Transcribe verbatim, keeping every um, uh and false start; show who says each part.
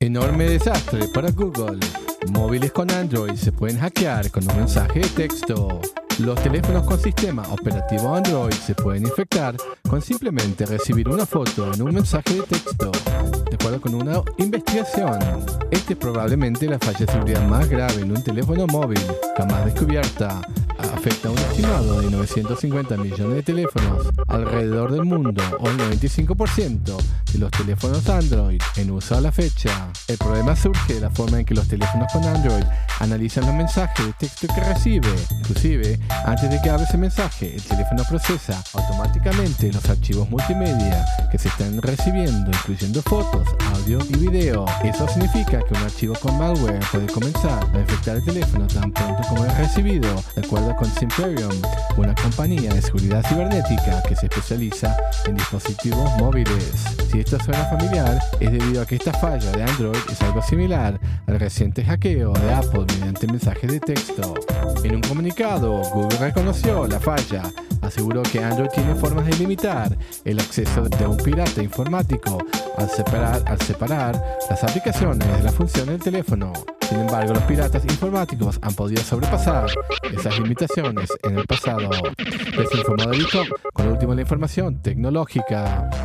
Speaker 1: Enorme desastre para Google. Móviles con Android se pueden hackear con un mensaje de texto. Los teléfonos con sistema operativo Android se pueden infectar con simplemente recibir una foto en un mensaje de texto. De acuerdo con una investigación, esta es probablemente la falla de seguridad más grave en un teléfono móvil jamás descubierta. Afecta a un estimado de novecientos cincuenta millones de teléfonos alrededor del mundo, o el noventa y cinco por ciento de los teléfonos Android en uso a la fecha. El problema surge de la forma en que los teléfonos con Android analizan los mensajes de texto que recibe. Inclusive, antes de que abra ese mensaje, el teléfono procesa automáticamente los archivos multimedia que se están recibiendo, incluyendo fotos, audio y video. Eso significa que un archivo con malware puede comenzar a infectar el teléfono tan pronto como es recibido, de acuerdo con Simperium, una compañía de seguridad cibernética que se especializa en dispositivos móviles. Si esto suena familiar, es debido a que esta falla de Android es algo similar al reciente hackeo de Apple mediante mensajes de texto. En un comunicado, Google reconoció la falla, aseguró que Android tiene formas de limitar el acceso de un pirata informático al separar, al separar las aplicaciones de las funciones del teléfono. Sin embargo, los piratas informáticos han podido sobrepasar esas limitaciones en el pasado. Les informó David con la última de la información tecnológica.